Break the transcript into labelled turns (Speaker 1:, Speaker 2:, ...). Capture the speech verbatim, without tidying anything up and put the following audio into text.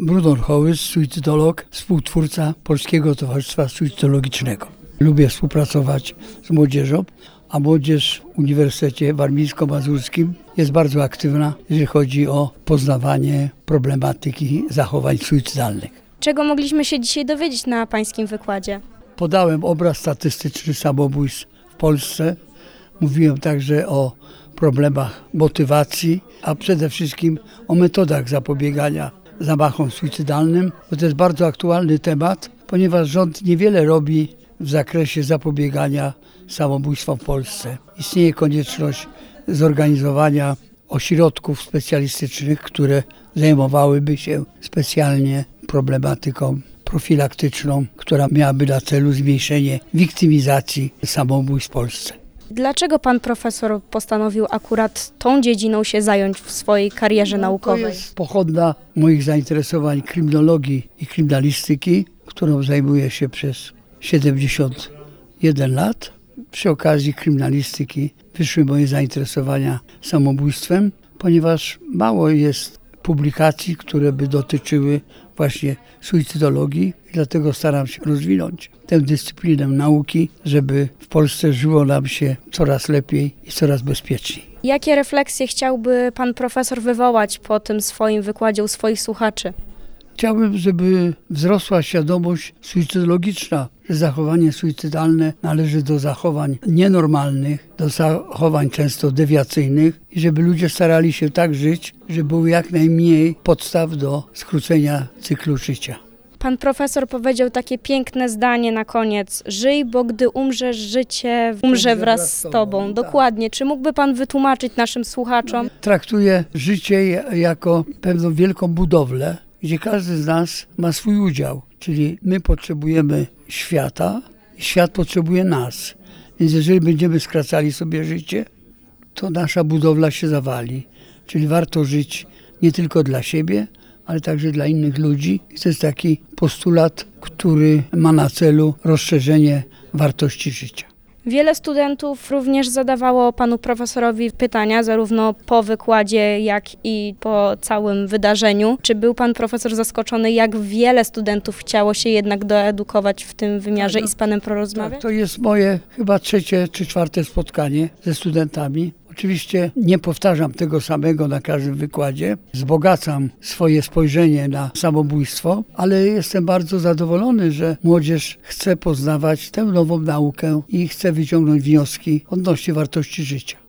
Speaker 1: Brunon Hołys, suicydolog, współtwórca Polskiego Towarzystwa Suicydologicznego. Lubię współpracować z młodzieżą, a młodzież w Uniwersytecie Warmińsko-Mazurskim jest bardzo aktywna, jeżeli chodzi o poznawanie problematyki zachowań suicydalnych.
Speaker 2: Czego mogliśmy się dzisiaj dowiedzieć na pańskim wykładzie?
Speaker 1: Podałem obraz statystyczny samobójstw w Polsce. Mówiłem także o problemach motywacji, a przede wszystkim o metodach zapobiegania zamachom suicydalnym, bo to jest bardzo aktualny temat, ponieważ rząd niewiele robi w zakresie zapobiegania samobójstwom w Polsce. Istnieje konieczność zorganizowania ośrodków specjalistycznych, które zajmowałyby się specjalnie problematyką profilaktyczną, która miałaby na celu zmniejszenie wiktymizacji samobójstw w Polsce.
Speaker 2: Dlaczego pan profesor postanowił akurat tą dziedziną się zająć w swojej karierze
Speaker 1: no,
Speaker 2: naukowej?
Speaker 1: To jest pochodna moich zainteresowań kryminologii i kryminalistyki, którą zajmuję się przez siedemdziesiąt jeden lat. Przy okazji kryminalistyki wyszły moje zainteresowania samobójstwem, ponieważ mało jest publikacji, które by dotyczyły właśnie suicydologii i dlatego staram się rozwinąć tę dyscyplinę nauki, żeby w Polsce żyło nam się coraz lepiej i coraz bezpieczniej.
Speaker 2: Jakie refleksje chciałby pan profesor wywołać po tym swoim wykładzie u swoich słuchaczy?
Speaker 1: Chciałbym, żeby wzrosła świadomość suicydologiczna, że zachowanie suicydalne należy do zachowań nienormalnych, do zachowań często dewiacyjnych i żeby ludzie starali się tak żyć, żeby było jak najmniej podstaw do skrócenia cyklu życia.
Speaker 2: Pan profesor powiedział takie piękne zdanie na koniec. Żyj, bo gdy umrzesz, życie umrze wraz z tobą. Dokładnie. Czy mógłby pan wytłumaczyć naszym słuchaczom?
Speaker 1: Traktuję życie jako pewną wielką budowlę, gdzie każdy z nas ma swój udział, czyli my potrzebujemy świata, świat potrzebuje nas. Więc jeżeli będziemy skracali sobie życie, to nasza budowla się zawali. Czyli warto żyć nie tylko dla siebie, ale także dla innych ludzi. I to jest taki postulat, który ma na celu rozszerzenie wartości życia.
Speaker 2: Wiele studentów również zadawało panu profesorowi pytania, zarówno po wykładzie, jak i po całym wydarzeniu. Czy był pan profesor zaskoczony, jak wiele studentów chciało się jednak doedukować w tym wymiarze i z panem porozmawiać?
Speaker 1: Tak, to jest moje chyba trzecie czy czwarte spotkanie ze studentami. Oczywiście nie powtarzam tego samego na każdym wykładzie, wzbogacam swoje spojrzenie na samobójstwo, ale jestem bardzo zadowolony, że młodzież chce poznawać tę nową naukę i chce wyciągnąć wnioski odnośnie wartości życia.